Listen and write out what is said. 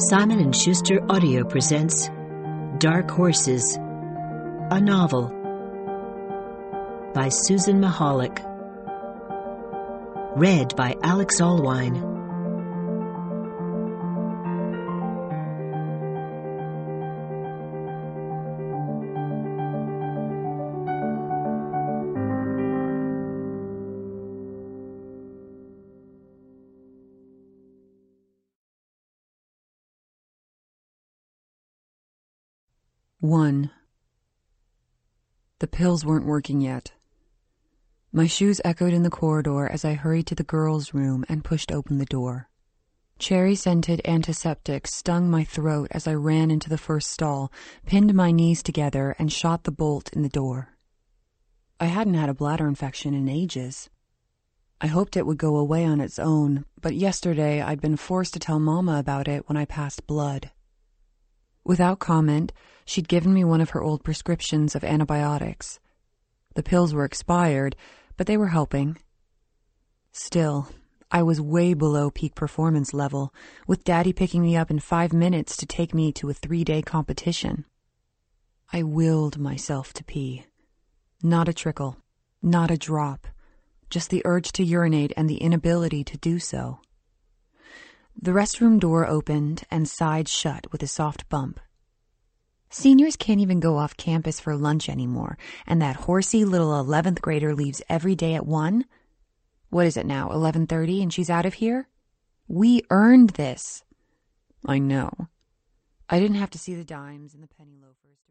Simon & Schuster Audio presents Dark Horses, a novel by Susan Mahalik, read by Alex Allwine. One. The pills weren't working yet. My shoes echoed in the corridor as I hurried to the girls' room and pushed open the door. Cherry-scented antiseptics stung my throat as I ran into the first stall, pinned my knees together, and shot the bolt in the door. I hadn't had a bladder infection in ages. I hoped it would go away on its own, but yesterday I'd been forced to tell Mama about it when I passed blood. Without comment, she'd given me one of her old prescriptions of antibiotics. The pills were expired, but they were helping. Still, I was way below peak performance level, with Daddy picking me up in 5 minutes to take me to a 3-day competition. I willed myself to pee. Not a trickle, not a drop, just the urge to urinate and the inability to do so. The restroom door opened and sighed shut with a soft bump. Seniors can't even go off campus for lunch anymore, and that horsey little 11th grader leaves every day at 1? What is it now, 11:30, and she's out of here? We earned this. I know. I didn't have to see the dimes and the penny loafers.